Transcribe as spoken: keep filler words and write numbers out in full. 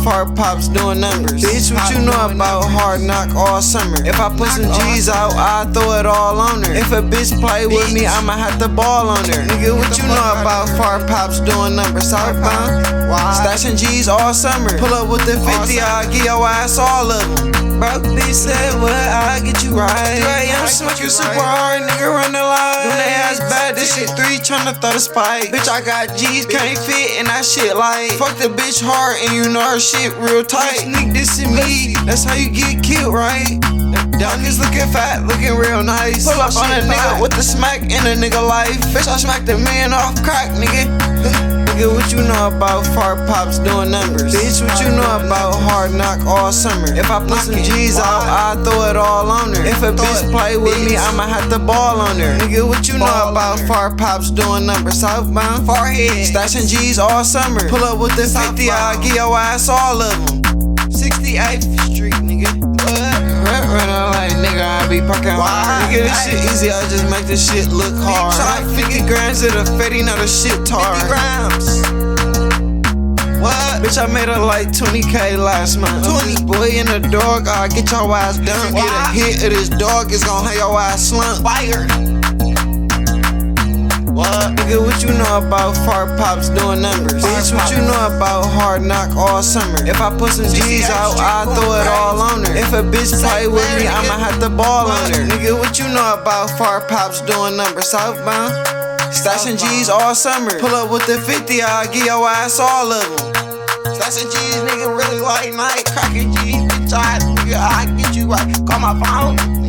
fart pops doing numbers? Bitch, what you know about hard knock all summer? If I put some G's out, I throw it all on her. If a bitch play with me, I'ma have to ball on her. Nigga, what you know about fart pops doing numbers? Southbound, stashing G's all summer. Pull up with the fifty, I'll give your ass all of them. Broke bitch said what, I'll get you right. three A M smoking super hard, nigga run the line. Doing they ass bad, this shit three tryna throw the spike. Bitch, I got G's, can't fit in that shit like. Fuck the bitch hard and you know her shit real tight. Sneak this in me, that's how you get killed, right? Dog is looking fat, looking real nice. Pull up on a nigga with the smack in a nigga life. Bitch, I smacked a man off crack, nigga. Nigga, what you know about fart pops doing numbers? Bitch, what you know about hard knock all summer? If I put some G's out, I throw it all on her. If a bitch play with me, I'ma have to ball on her. Nigga, what you know about fart pops doing numbers? Southbound, forehead, stashing G's all summer. Pull up with the fifty, I'll give your ass all of them. sixty-eighth Street, nigga. What? Running like nigga, I be parking hard. Nigga, this shit easy, I just make this shit look hard. Like fifty grams of the fetty, not a shit tar. fifty grams. What? Bitch, I made her like twenty K last month. twenty boy in the dog, I'll get your ass done. Get a hit of this dog, it's gon' have your ass slumped. Fire. What? Nigga, what you know about fart pops doing numbers? Bitch, what you know about hard knock all summer? If I put some G's out, I throw it all on her. If a bitch play with me, I'ma have to ball on her. Nigga, what you know about fart pops doing numbers? Southbound, stashing G's all summer. Pull up with the fifty, I'll give your ass all of them. Stashing G's, nigga, really like night. Cracking G's, bitch, I, nigga, I get you right. Call my phone.